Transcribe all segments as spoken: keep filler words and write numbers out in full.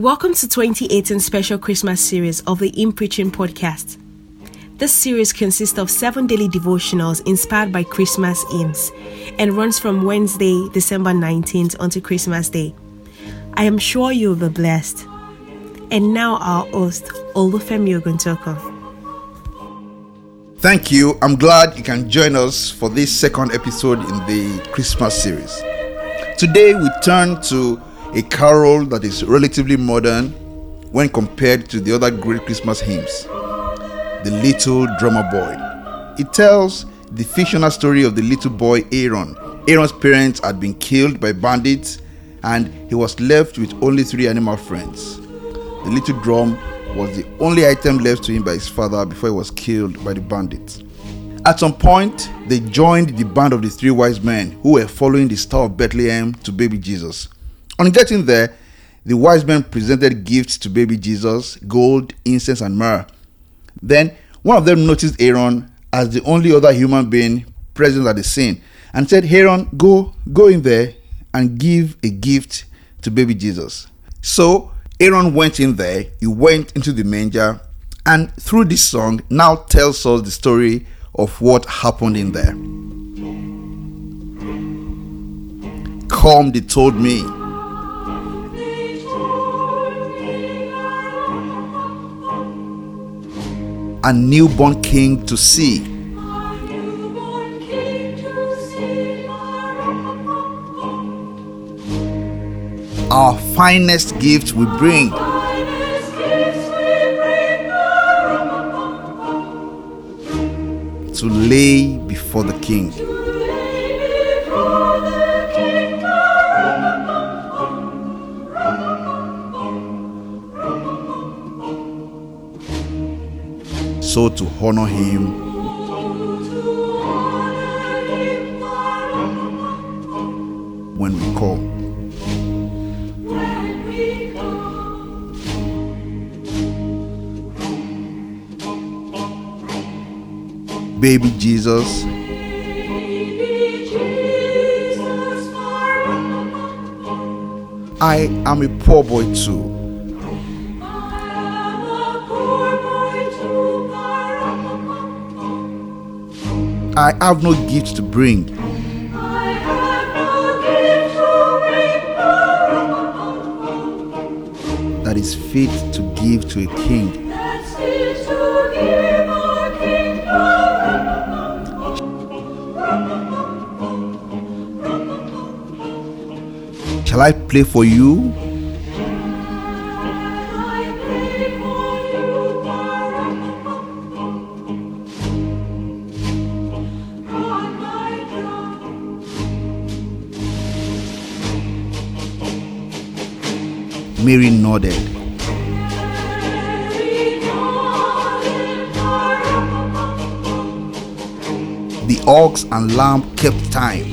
Welcome to twenty eighteen special Christmas series of the In Preaching podcast. This series consists of seven daily devotionals inspired by Christmas hymns and runs from Wednesday, December nineteenth until Christmas Day. I am sure you will be blessed. And now our host, Olufemi Oguntoko. Thank you. I'm glad you can join us for this second episode in the Christmas series. Today we turn to a carol that is relatively modern when compared to the other great Christmas hymns, The Little Drummer Boy. It tells the fictional story of the little boy Aaron. Aaron's parents had been killed by bandits and he was left with only three animal friends. The little drum was the only item left to him by his father before he was killed by the bandits. At some point, they joined the band of the three wise men who were following the star of Bethlehem to baby Jesus. On getting there, the wise men presented gifts to baby Jesus: gold, incense, and myrrh. Then one of them noticed Aaron as the only other human being present at the scene and said, Aaron, go, go in there and give a gift to baby Jesus. So Aaron went in there, he went into the manger, and through this song now tells us the story of what happened in there. Come, they told me. A newborn king to see. Our finest gift we bring. To lay before the king. So to honor him, when we come. Baby Jesus, I am a poor boy too. I have no gift to bring. That is fit to give to a king. Shall I play for you? Mary nodded. The ox and lamb kept time.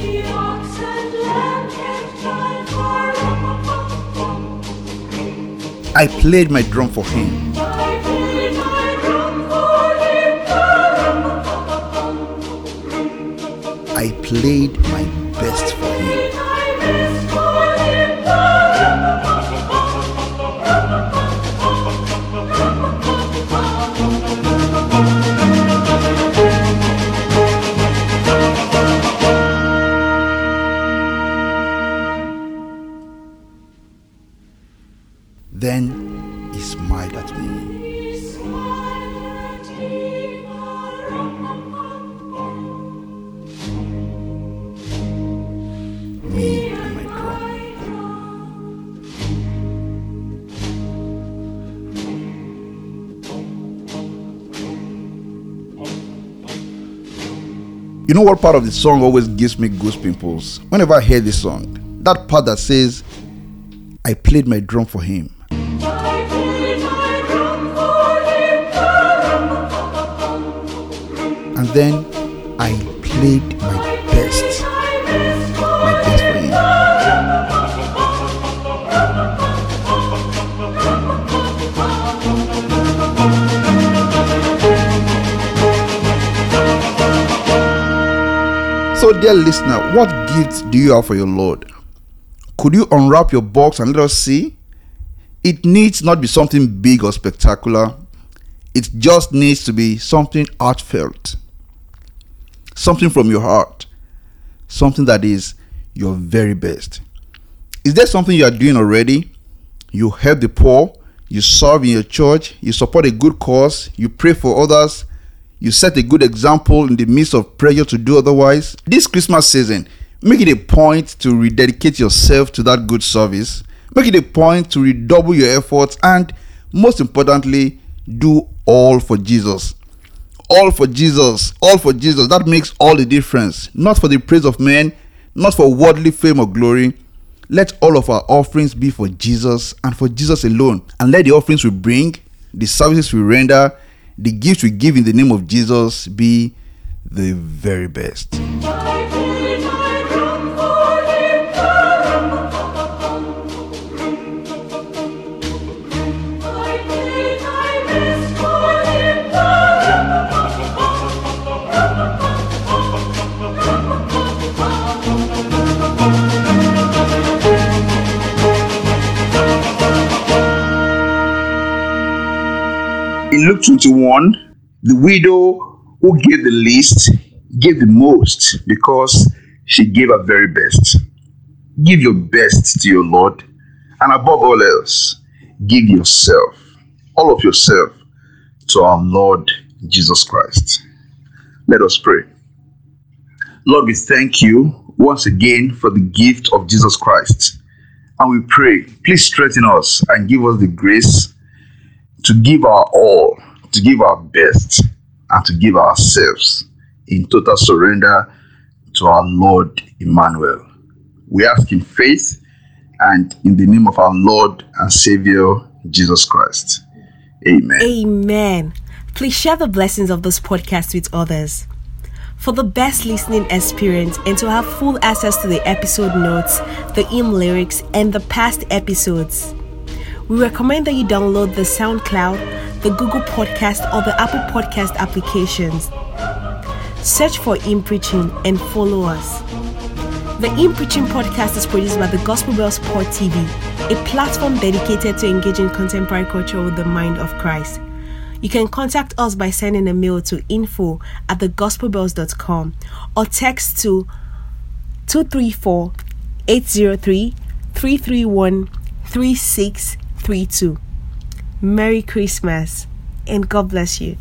I played my drum for him. I played my best for him. Then he smiled at me. Me and my drum. You know what part of the song always gives me goose pimples? Whenever I hear this song, that part that says, I played my drum for him. And then I played my best, my best for him. So dear listener, what gifts do you have for your Lord? Could you unwrap your box and let us see? It needs not be something big or spectacular. It just needs to be something heartfelt, something from your heart, something that is your very best. Is there something you are doing already? You help the poor, you serve in your church, you support a good cause, you pray for others, you set a good example in the midst of pressure to do otherwise. This Christmas season, make it a point to rededicate yourself to that good service. Make it a point to redouble your efforts, and most importantly, do all for Jesus. All for Jesus. All for Jesus. That makes all the difference. Not for the praise of men, not for worldly fame or glory. Let all of our offerings be for Jesus and for Jesus alone. And let the offerings we bring, the services we render, the gifts we give in the name of Jesus be the very best. In Luke twenty-one, the widow who gave the least gave the most because she gave her very best. Give your best to your Lord, and above all else, give yourself, all of yourself, to our Lord Jesus Christ. Let us pray. Lord, we thank you once again for the gift of Jesus Christ. And we pray, please strengthen us and give us the grace to give our all, to give our best, and to give ourselves in total surrender to our Lord Emmanuel. We ask in faith and in the name of our Lord and Savior, Jesus Christ. Amen. Amen. Please share the blessings of this podcast with others. For the best listening experience and to have full access to the episode notes, the hymn lyrics, and the past episodes, we recommend that you download the SoundCloud, the Google Podcast, or the Apple Podcast applications. Search for In Preaching and follow us. The In Preaching Podcast is produced by the Gospel Bells Port T V, a platform dedicated to engaging contemporary culture with the mind of Christ. You can contact us by sending a mail to info at the gospel bells dot com or text to two three four, eight zero three, three three one, three six three two. Merry Christmas and God bless you.